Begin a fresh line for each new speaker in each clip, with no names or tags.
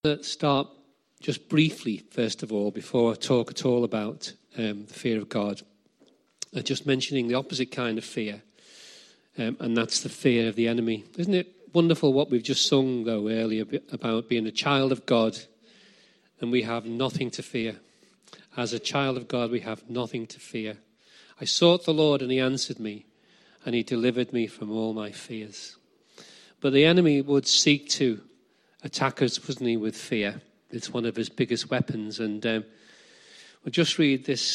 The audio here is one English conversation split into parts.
Let's start just briefly, first of all, before I talk at all about the fear of God. Just mentioning the opposite kind of fear, and that's the fear of the enemy. Isn't it wonderful what we've just sung, though, earlier about being a child of God, and we have nothing to fear. As a child of God, we have nothing to fear. I sought the Lord, and he answered me, and he delivered me from all my fears. But the enemy would seek to attack us, wasn't he, with fear. It's one of his biggest weapons. And we'll just read this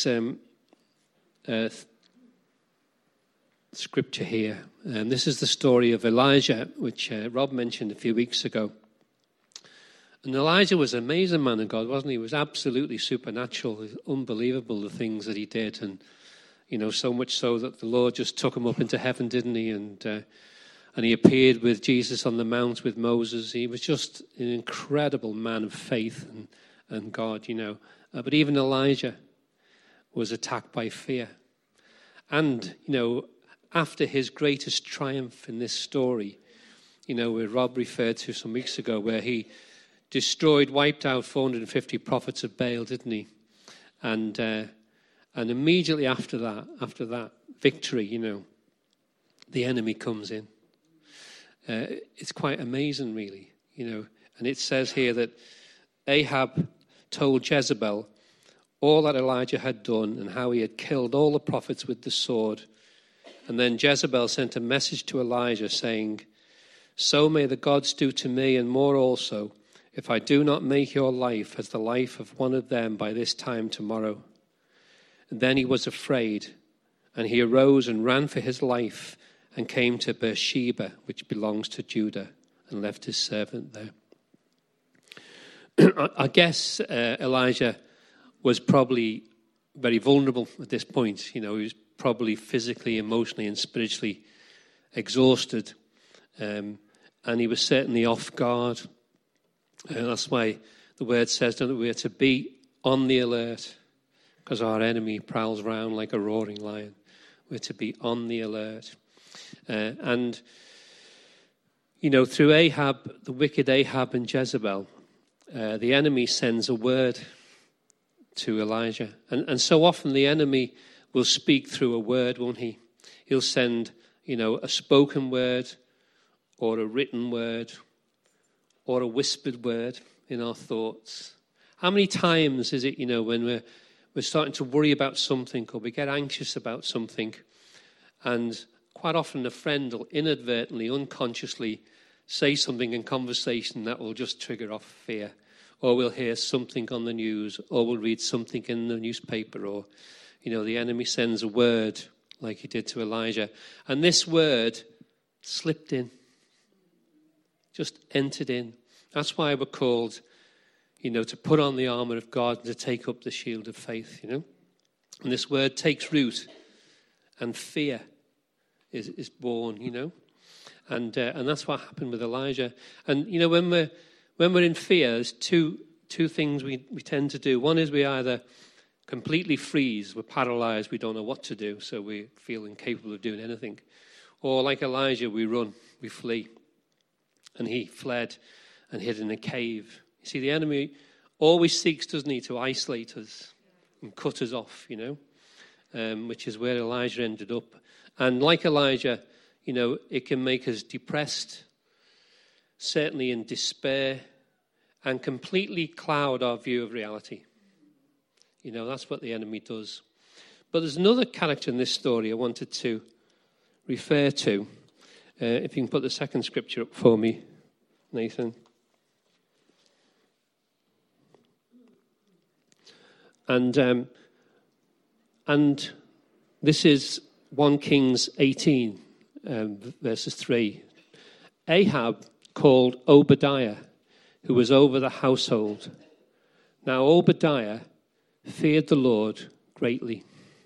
scripture here. This is the story of Elijah, which Rob mentioned a few weeks ago. And Elijah was an amazing man of God, wasn't he? He was absolutely supernatural. It was unbelievable, the things that he did. And, you know, so much so that the Lord just took him up into heaven, didn't he? And he appeared with Jesus on the mount with Moses. He was just an incredible man of faith and God, you know. But even Elijah was attacked by fear. And, you know, after his greatest triumph in this story, you know, where Rob referred to some weeks ago, where he wiped out 450 prophets of Baal, didn't he? And immediately after that victory, you know, the enemy comes in. It's quite amazing, really, you know. And it says here that Ahab told Jezebel all that Elijah had done and how he had killed all the prophets with the sword. And then Jezebel sent a message to Elijah saying, "So may the gods do to me and more also, if I do not make your life as the life of one of them by this time tomorrow." And then he was afraid, and he arose and ran for his life and came to Beersheba, which belongs to Judah, and left his servant there. I guess Elijah was probably very vulnerable at this point. You know, he was probably physically, emotionally, and spiritually exhausted. And he was certainly off guard. That's why the word says that we're to be on the alert, because our enemy prowls around like a roaring lion. We're to be on the alert. And, you know, through Ahab, the wicked Ahab and Jezebel, the enemy sends a word to Elijah. And so often the enemy will speak through a word, won't he? He'll send, you know, a spoken word or a written word or a whispered word in our thoughts. How many times is it, you know, when we're starting to worry about something or we get anxious about something, and quite often a friend will inadvertently, unconsciously say something in conversation that will just trigger off fear. Or we'll hear something on the news, or we'll read something in the newspaper, or, you know, the enemy sends a word like he did to Elijah. And this word slipped in, just entered in. That's why we're called, you know, to put on the armor of God and to take up the shield of faith, you know. And this word takes root, and fear is born, you know, and that's what happened with Elijah. And you know, when we're in fear, there's two things we tend to do. One is we either completely freeze, we're paralyzed, we don't know what to do, so we feel incapable of doing anything, or like Elijah, we run, we flee, and he fled and hid in a cave. You see, the enemy always seeks, doesn't he, to isolate us and cut us off, you know, which is where Elijah ended up. And like Elijah, you know, it can make us depressed, certainly in despair, and completely cloud our view of reality. You know, that's what the enemy does. But there's another character in this story I wanted to refer to. If you can put the second scripture up for me, Nathan. And this is 1 Kings 18, verses 3. Ahab called Obadiah, who was over the household. Now Obadiah feared the Lord greatly.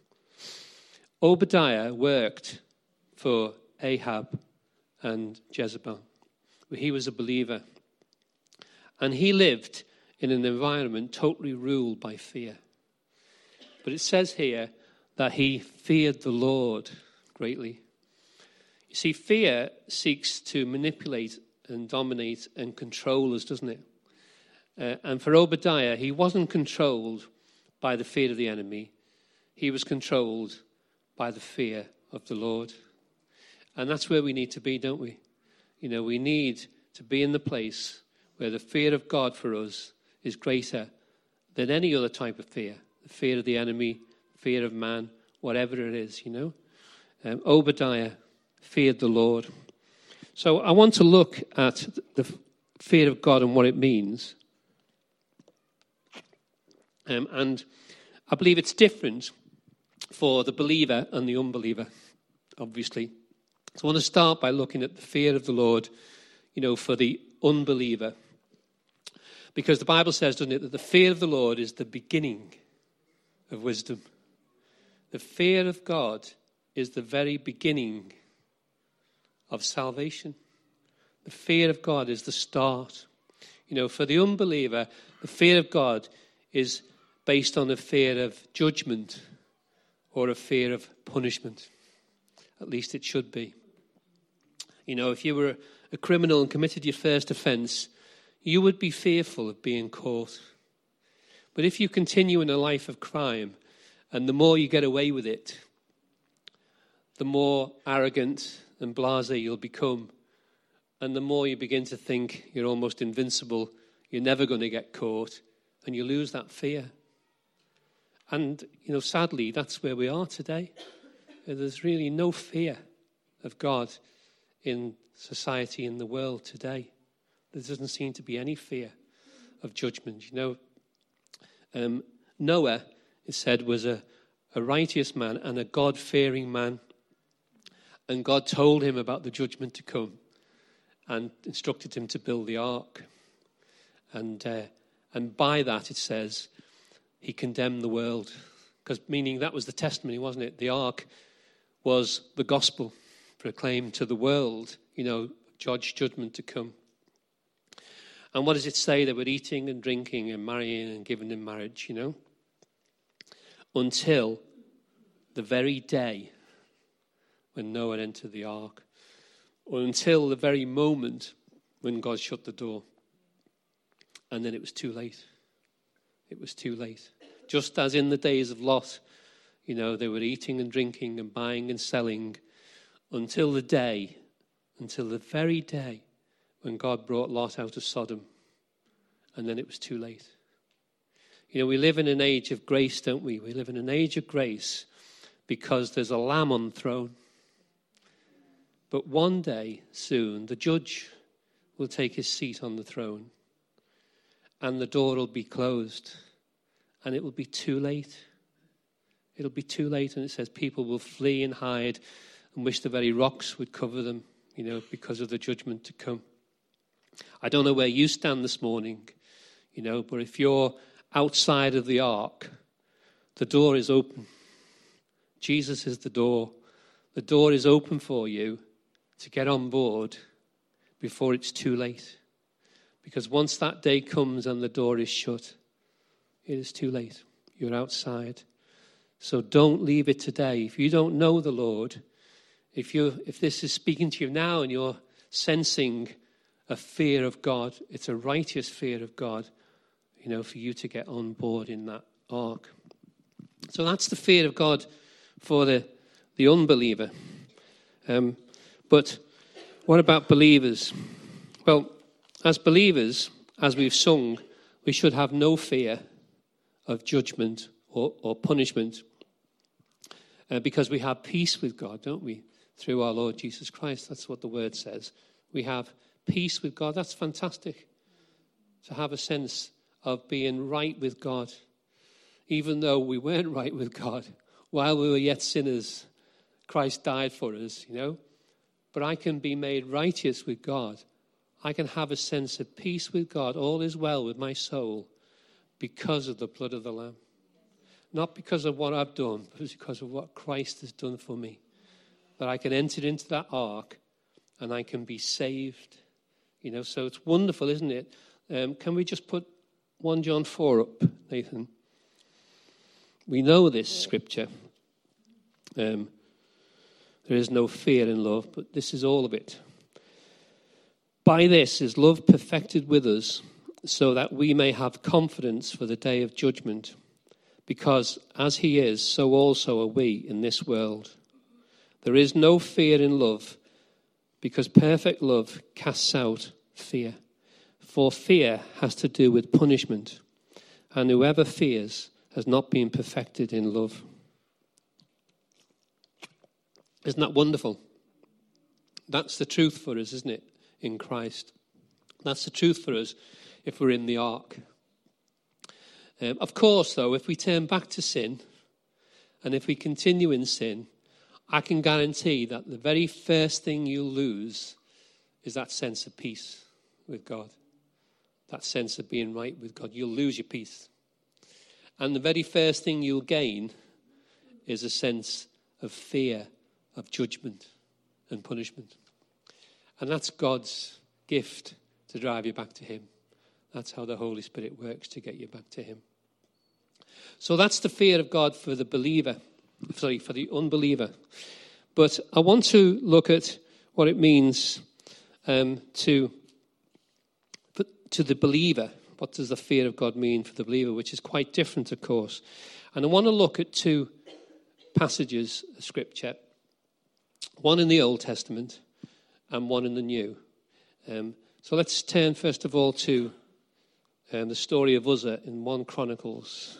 Obadiah worked for Ahab and Jezebel. He was a believer. And he lived in an environment totally ruled by fear. But it says here that he feared the Lord greatly. You see, fear seeks to manipulate and dominate and control us, doesn't it? And for Obadiah, he wasn't controlled by the fear of the enemy. He was controlled by the fear of the Lord. And that's where we need to be, don't we? We need to be in the place where the fear of God for us is greater than any other type of fear. The fear of the enemy, fear of man, whatever it is, Obadiah feared the Lord. So I want to look at the fear of God and what it means. And I believe it's different for the believer and the unbeliever, obviously. So I want to start by looking at the fear of the Lord, for the unbeliever. Because the Bible says, doesn't it, that the fear of the Lord is the beginning of wisdom. The fear of God is the very beginning of salvation. The fear of God is the start. For the unbeliever, the fear of God is based on a fear of judgment or a fear of punishment. At least it should be. If you were a criminal and committed your first offence, you would be fearful of being caught. But if you continue in a life of crime, and the more you get away with it, the more arrogant and blasé you'll become. And the more you begin to think you're almost invincible, you're never going to get caught, and you lose that fear. And, sadly, that's where we are today. There's really no fear of God in society, in the world today. There doesn't seem to be any fear of judgment. Noah, it said, was a righteous man and a God-fearing man. And God told him about the judgment to come and instructed him to build the ark. And by that, it says, he condemned the world. Because meaning that was the testimony, wasn't it? The ark was the gospel proclaimed to the world, judgment to come. And what does it say? They were eating and drinking and marrying and giving in marriage, until the very day when Noah entered the ark, or until the very moment when God shut the door. And then it was too late. It was too late. Just as in the days of Lot, they were eating and drinking and buying and selling until the very day when God brought Lot out of Sodom. And then it was too late. We live in an age of grace, don't we? We live in an age of grace because there's a lamb on the throne. But one day, soon, the judge will take his seat on the throne. And the door will be closed. And it will be too late. It'll be too late. And it says people will flee and hide and wish the very rocks would cover them, because of the judgment to come. I don't know where you stand this morning, but if you're outside of the ark, the door is open. Jesus is the door. The door is open for you to get on board before it's too late. Because once that day comes and the door is shut, it is too late. You're outside. So don't leave it today. If you don't know the Lord, if this is speaking to you now and you're sensing a fear of God, it's a righteous fear of God, for you to get on board in that ark. So that's the fear of God for the unbeliever. But what about believers? Well, as believers, as we've sung, we should have no fear of judgment or punishment because we have peace with God, don't we? Through our Lord Jesus Christ. That's what the word says. We have peace with God. That's fantastic. To have a sense of being right with God. Even though we weren't right with God, while we were yet sinners, Christ died for us, But I can be made righteous with God. I can have a sense of peace with God. All is well with my soul because of the blood of the Lamb. Not because of what I've done, but because of what Christ has done for me. That I can enter into that ark and I can be saved. So it's wonderful, isn't it? Can we just put 1 John 4 up, Nathan? We know this scripture. There is no fear in love, but this is all of it. By this is love perfected with us, so that we may have confidence for the day of judgment. Because as he is, so also are we in this world. There is no fear in love, because perfect love casts out fear. For fear has to do with punishment, and whoever fears has not been perfected in love. Isn't that wonderful? That's the truth for us, isn't it, in Christ? That's the truth for us if we're in the ark. Of course, though, if we turn back to sin, and if we continue in sin, I can guarantee that the very first thing you'll lose is that sense of peace with God. That sense of being right with God. You'll lose your peace. And the very first thing you'll gain is a sense of fear, of judgment and punishment. And that's God's gift to drive you back to him. That's how the Holy Spirit works to get you back to him. So that's the fear of God for the believer. For the unbeliever. But I want to look at what it means to the believer. What does the fear of God mean for the believer, which is quite different, of course. And I want to look at two passages of Scripture, one in the Old Testament and one in the New. So let's turn, first of all, to the story of Uzzah in 1 Chronicles.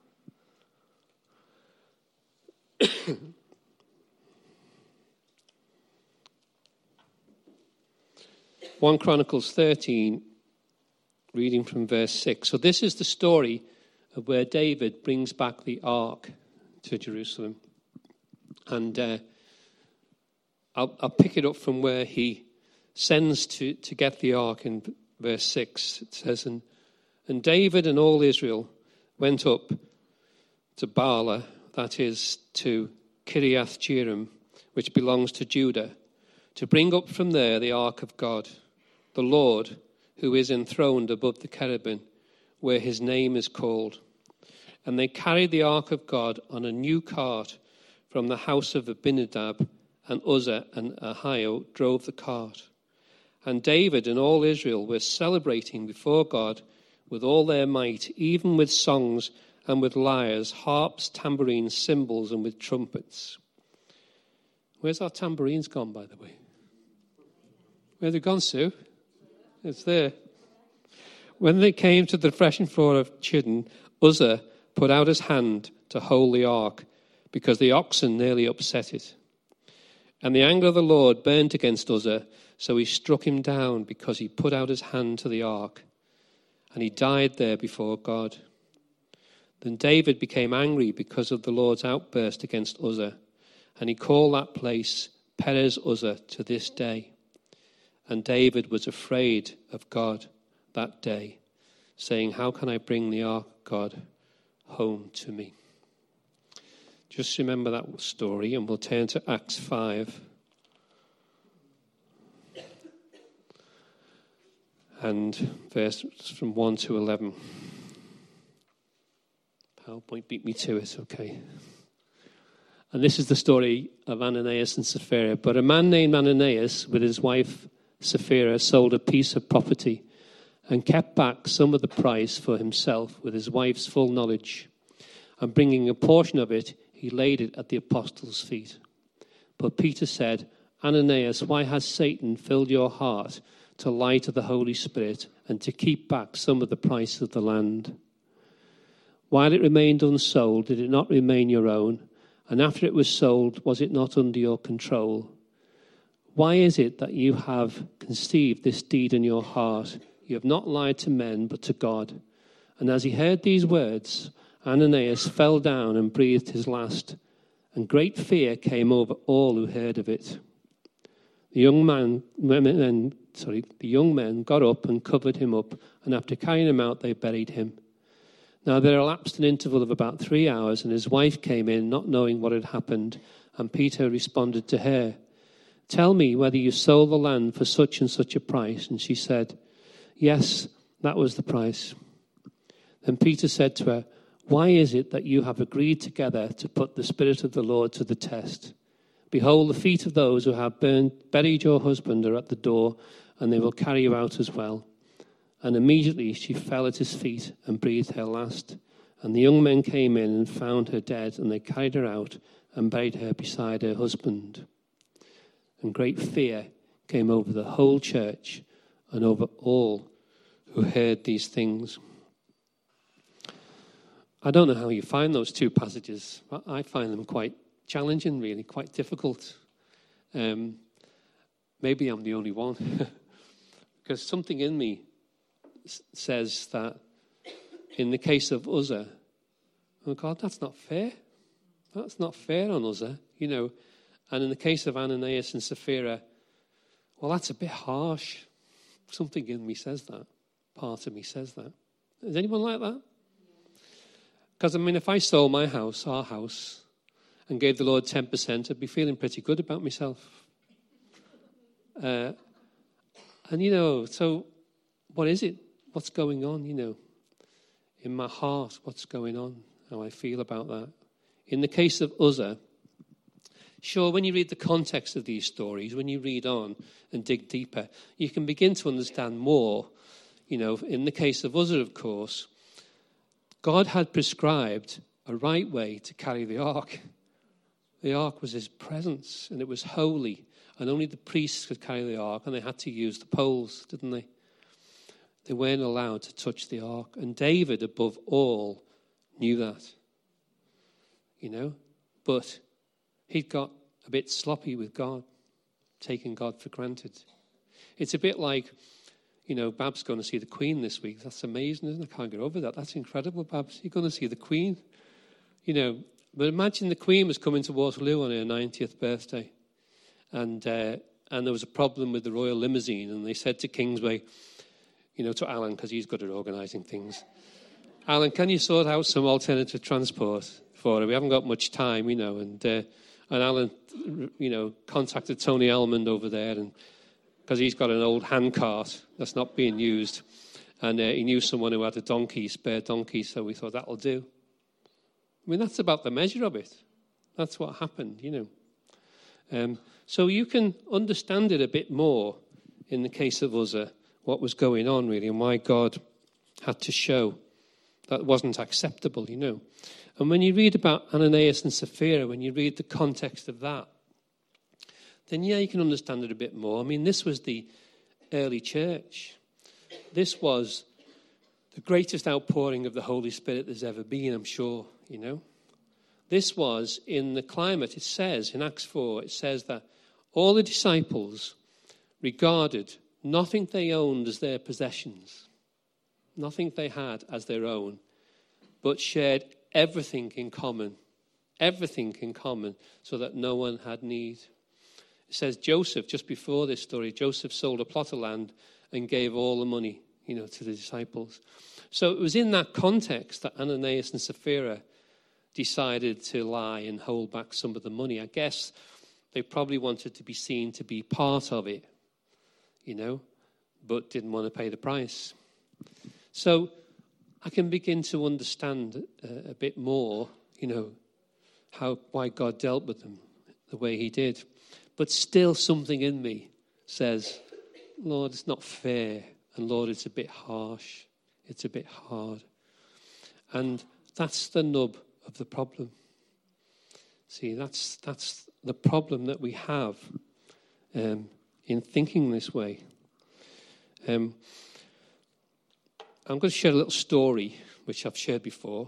1 Chronicles 13, reading from verse 6. So this is the story of where David brings back the ark to Jerusalem. And I'll pick it up from where he sends to get the ark in verse 6. It says, And David and all Israel went up to Baalah, that is, to Kiriath Jearim, which belongs to Judah, to bring up from there the ark of God, the Lord, who is enthroned above the cherubim, where his name is called. And they carried the ark of God on a new cart from the house of Abinadab, and Uzzah and Ahio drove the cart. And David and all Israel were celebrating before God with all their might, even with songs and with lyres, harps, tambourines, cymbals, and with trumpets. Where's our tambourines gone, by the way? Where have they gone, Sue? It's there. When they came to the threshing floor of Chidon, Uzzah put out his hand to hold the ark, because the oxen nearly upset it. And the anger of the Lord burned against Uzzah, so he struck him down, because he put out his hand to the ark, and he died there before God. Then David became angry because of the Lord's outburst against Uzzah, and he called that place Perez Uzzah to this day. And David was afraid of God that day, saying, How can I bring the ark of God home to me? Just remember that story, and we'll turn to Acts 5. And verses from 1 to 11. PowerPoint beat me to it, okay. And this is the story of Ananias and Sapphira. But a man named Ananias, with his wife Sapphira, sold a piece of property and kept back some of the price for himself with his wife's full knowledge. And bringing a portion of it, he laid it at the apostles' feet. But Peter said, Ananias, why has Satan filled your heart to lie to the Holy Spirit and to keep back some of the price of the land? While it remained unsold, did it not remain your own? And after it was sold, was it not under your control? Why is it that you have conceived this deed in your heart? You have not lied to men, but to God. And as he heard these words, Ananias fell down and breathed his last, and great fear came over all who heard of it. The young men got up and covered him up, and after carrying him out, they buried him. Now there elapsed an interval of about 3 hours, and his wife came in, not knowing what had happened, and Peter responded to her, Tell me whether you sold the land for such and such a price. And she said, Yes, that was the price. Then Peter said to her, Why is it that you have agreed together to put the Spirit of the Lord to the test? Behold, the feet of those who have buried your husband are at the door, and they will carry you out as well. And immediately she fell at his feet and breathed her last. And the young men came in and found her dead, and they carried her out and buried her beside her husband. And great fear came over the whole church and over all who heard these things. I don't know how you find those two passages. I find them quite challenging, really, quite difficult. Maybe I'm the only one. Because something in me says that in the case of Uzzah, oh God, that's not fair. That's not fair on Uzzah, you know. And in the case of Ananias and Sapphira, well, that's a bit harsh. Something in me says that. Part of me says that. Is anyone like that? Because, I mean, if I sold my house, our house, and gave the Lord 10%, I'd be feeling pretty good about myself. And, you know, so what is it? What's going on, you know? In my heart, what's going on? How I feel about that. In the case of Uzzah, sure, when you read the context of these stories, when you read on and dig deeper, you can begin to understand more. You know, in the case of Uzzah, of course, God had prescribed a right way to carry the ark. The ark was his presence, and it was holy, and only the priests could carry the ark, and they had to use the poles, didn't they? They weren't allowed to touch the ark, and David, above all, knew that, you know, but he'd got a bit sloppy with God, taking God for granted. It's a bit like, you know, Bab's going to see the Queen this week. That's amazing, isn't it? I can't get over that. That's incredible, Babs. You're going to see the Queen. You know, but imagine the Queen was coming to Waterloo on her 90th birthday. And there was a problem with the royal limousine. And they said to Kingsway, you know, to Alan, because he's good at organising things, Alan, can you sort out some alternative transport for her? We haven't got much time, you know. And Alan, you know, contacted Tony Almond over there, and because he's got an old hand cart that's not being used. And he knew someone who had a donkey, spare donkey, so we thought, that'll do. I mean, that's about the measure of it. That's what happened, you know. So you can understand it a bit more in the case of Uzzah, what was going on, really, and why God had to show that wasn't acceptable, you know. And when you read about Ananias and Sapphira, when you read the context of that, then, yeah, you can understand it a bit more. I mean, this was the early church. This was the greatest outpouring of the Holy Spirit there's ever been, I'm sure, you know. This was in the climate. It says, in Acts 4, it says that all the disciples regarded nothing they owned as their possessions, nothing they had as their own, but shared everything in common, so that no one had need. It says Joseph, just before this story, Joseph sold a plot of land and gave all the money, you know, to the disciples. So it was in that context that Ananias and Sapphira decided to lie and hold back some of the money. I guess they probably wanted to be seen to be part of it, you know, but didn't want to pay the price. So I can begin to understand a bit more, you know, why God dealt with them the way he did. But still something in me says, Lord, it's not fair. And Lord, it's a bit harsh. It's a bit hard. And that's the nub of the problem. See, that's the problem that we have in thinking this way. I'm going to share a little story, which I've shared before.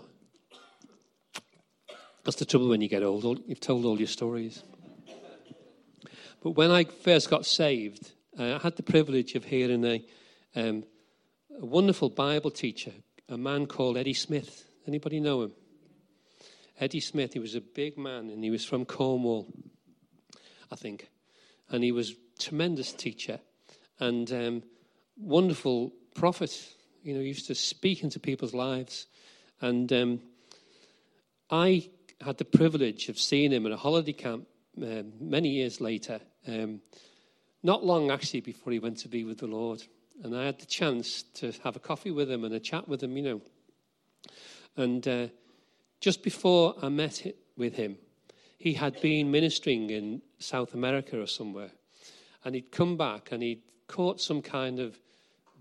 That's the trouble when you get old. You've told all your stories. But when I first got saved, I had the privilege of hearing a wonderful Bible teacher, a man called Eddie Smith. Anybody know him? Eddie Smith, he was a big man, and he was from Cornwall, I think. And he was a tremendous teacher and wonderful prophet. You know, he used to speak into people's lives. And I had the privilege of seeing him at a holiday camp many years later, not long actually before he went to be with the Lord. And I had the chance to have a coffee with him and a chat with him, you know. And just before I met with him, he had been ministering in South America or somewhere. And he'd come back and he'd caught some kind of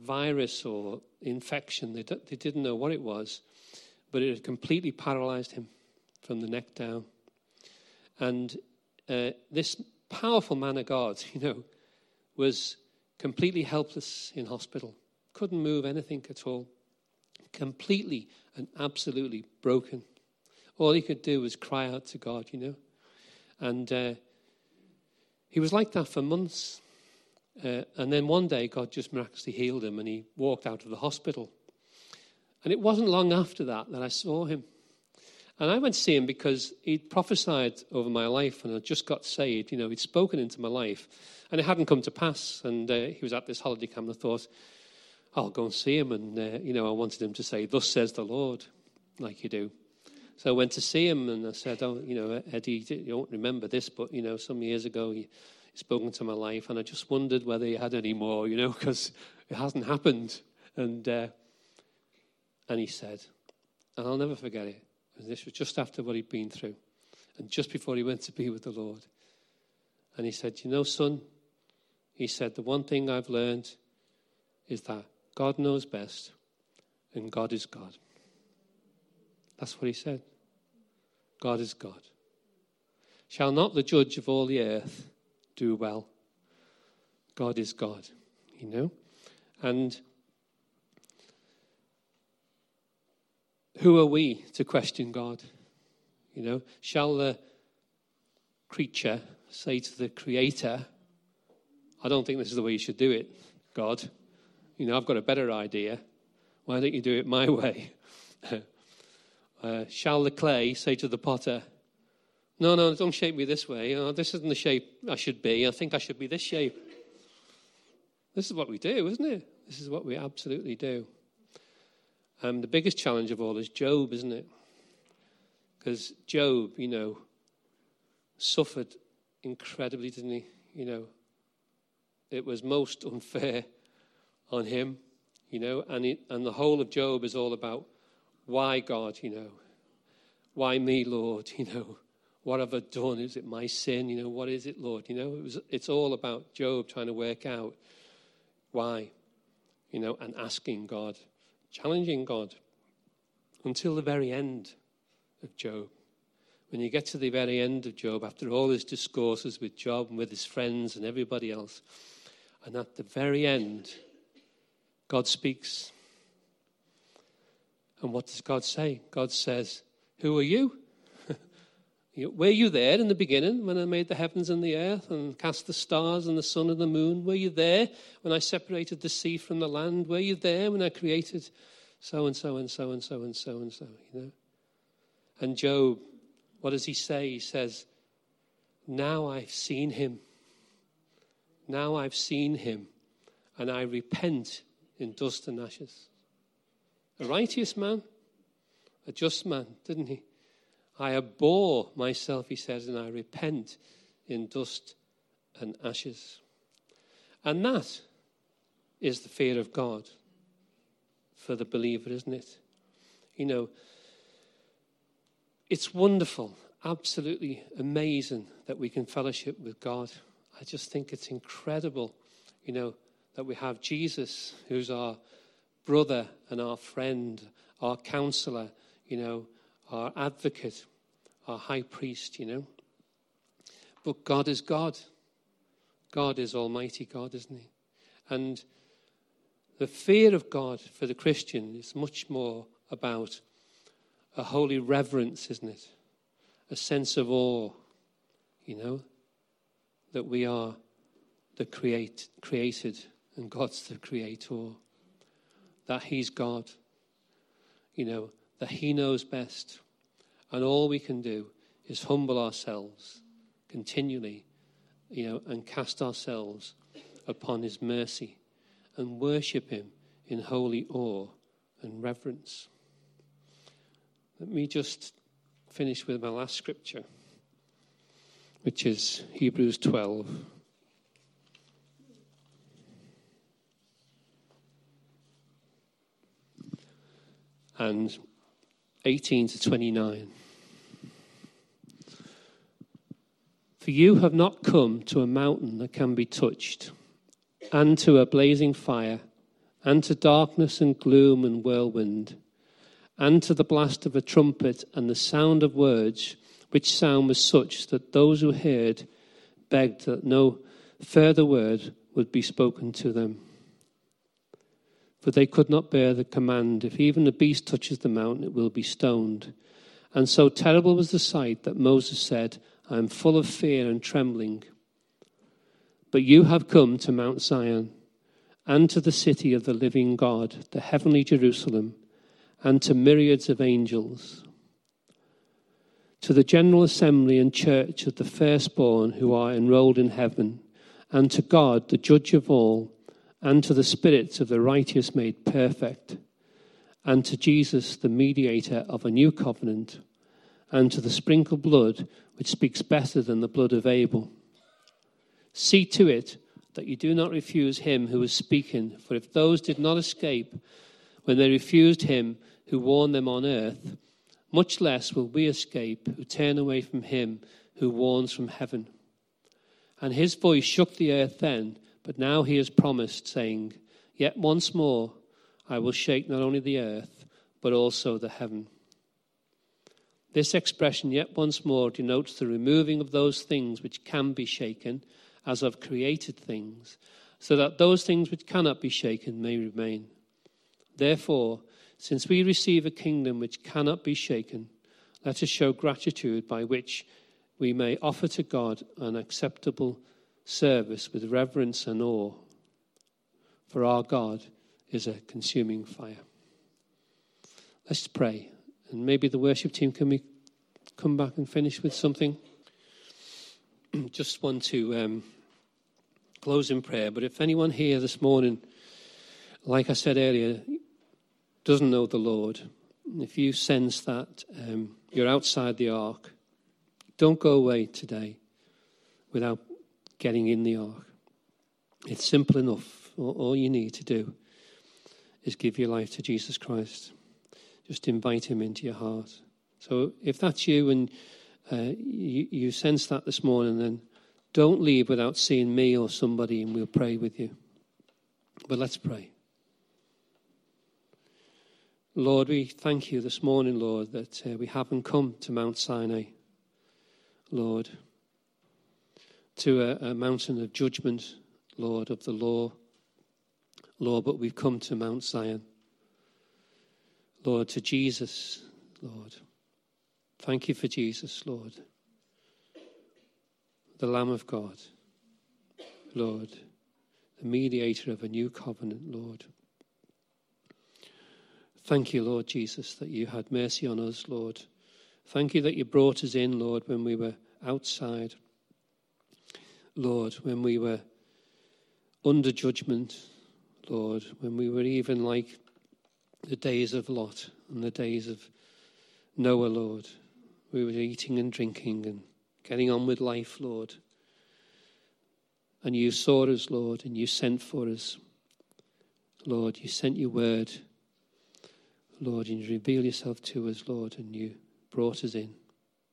virus or infection. They didn't know what it was, but it had completely paralyzed him from the neck down. And this powerful man of God, was completely helpless in hospital. Couldn't move anything at all. Completely and absolutely broken. All he could do was cry out to God, And he was like that for months. And then one day, God just miraculously healed him and he walked out of the hospital. And it wasn't long after that I saw him. And I went to see him because he'd prophesied over my life and I just got saved. He'd spoken into my life and it hadn't come to pass. And he was at this holiday camp and I thought, I'll go and see him. And, I wanted him to say, thus says the Lord, like you do. So I went to see him and I said, Eddie, you don't remember this, but, some years ago he spoken to my life and I just wondered whether he had any more, because it hasn't happened. And he said, and I'll never forget it, and this was just after what he'd been through and just before he went to be with the Lord. And he said, son, he said, the one thing I've learned is that God knows best and God is God. That's what he said. God is God. Shall not the judge of all the earth do well? God is God, And who are we to question God? Shall the creature say to the creator, I don't think this is the way you should do it, God. I've got a better idea. Why don't you do it my way? Shall the clay say to the potter, no, don't shape me this way. This isn't the shape I should be. I think I should be this shape. This is what we do, isn't it? This is what we absolutely do. The biggest challenge of all is Job, isn't it? Because Job, suffered incredibly, didn't he? It was most unfair on him, and the whole of Job is all about why God, why me, Lord, what have I done? Is it my sin? What is it, Lord? It's all about Job trying to work out why, and asking God, challenging God until the very end of Job. When you get to the very end of Job, after all his discourses with Job and with his friends and everybody else, and at the very end, God speaks. And what does God say? God says, who are you? Were you there in the beginning when I made the heavens and the earth and cast the stars and the sun and the moon? Were you there when I separated the sea from the land? Were you there when I created so and so and so and so and so and so? And Job, what does he say? He says, now I've seen him. Now I've seen him, and I repent in dust and ashes. A righteous man, a just man, didn't he? I abhor myself, he says, and I repent in dust and ashes. And that is the fear of God for the believer, isn't it? It's wonderful, absolutely amazing that we can fellowship with God. I just think it's incredible, that we have Jesus, who's our brother and our friend, our counselor, our advocate, our high priest, But God is God. God is Almighty God, isn't he? And the fear of God for the Christian is much more about a holy reverence, isn't it? A sense of awe, that we are the created and God's the creator. That he's God, that he knows best. And all we can do is humble ourselves continually, and cast ourselves upon his mercy and worship him in holy awe and reverence. Let me just finish with my last scripture, which is Hebrews 12. And 18 to 29. For you have not come to a mountain that can be touched, and to a blazing fire and to darkness and gloom and whirlwind, and to the blast of a trumpet and the sound of words, which sound was such that those who heard begged that no further word would be spoken to them. For they could not bear the command, if even a beast touches the mountain, it will be stoned. And so terrible was the sight that Moses said, I am full of fear and trembling. But you have come to Mount Zion, and to the city of the living God, the heavenly Jerusalem, and to myriads of angels, to the general assembly and church of the firstborn who are enrolled in heaven, and to God, the judge of all, and to the spirits of the righteous made perfect, and to Jesus, the mediator of a new covenant, and to the sprinkled blood, which speaks better than the blood of Abel. See to it that you do not refuse him who is speaking, for if those did not escape when they refused him who warned them on earth, much less will we escape who turn away from him who warns from heaven. And his voice shook the earth then, but now he has promised, saying, Yet once more I will shake not only the earth, but also the heaven. This expression, yet once more, denotes the removing of those things which can be shaken, as of created things, so that those things which cannot be shaken may remain. Therefore, since we receive a kingdom which cannot be shaken, let us show gratitude by which we may offer to God an acceptable service with reverence and awe. For our God is a consuming fire. Let's pray. And maybe the worship team, can we come back and finish with something? Just want to close in prayer. But if anyone here this morning, like I said earlier, doesn't know the Lord, if you sense that you're outside the ark, don't go away today without getting in the ark. It's simple enough. All you need to do is give your life to Jesus Christ. Just invite him into your heart. So if that's you and you sense that this morning, then don't leave without seeing me or somebody, and we'll pray with you. But let's pray. Lord, we thank you this morning, Lord, that we haven't come to Mount Sinai, Lord, to a mountain of judgment, Lord, of the law, Lord, but we've come to Mount Zion, Lord, to Jesus, Lord. Thank you for Jesus, Lord, the Lamb of God, Lord, the mediator of a new covenant, Lord. Thank you, Lord Jesus, that you had mercy on us, Lord. Thank you that you brought us in, Lord, when we were outside. Lord, when we were under judgment, Lord, when we were even like the days of Lot and the days of Noah, Lord. We were eating and drinking and getting on with life, Lord. And you saw us, Lord, and you sent for us. Lord, you sent your word. Lord, and you reveal yourself to us, Lord, and you brought us in.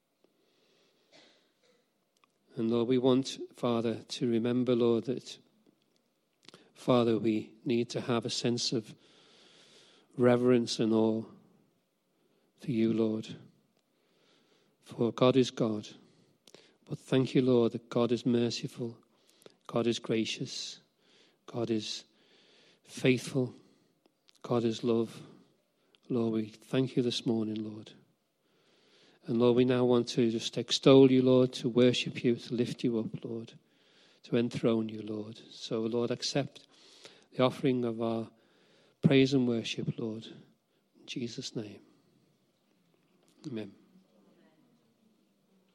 And Lord, we want, Father, to remember, Lord, that, Father, we need to have a sense of reverence and awe for you, Lord. For God is God. But thank you, Lord, that God is merciful. God is gracious. God is faithful. God is love. Lord, we thank you this morning, Lord. And Lord, we now want to just extol you, Lord, to worship you, to lift you up, Lord, to enthrone you, Lord. So, Lord, accept the offering of our praise and worship, Lord. In Jesus' name. Amen.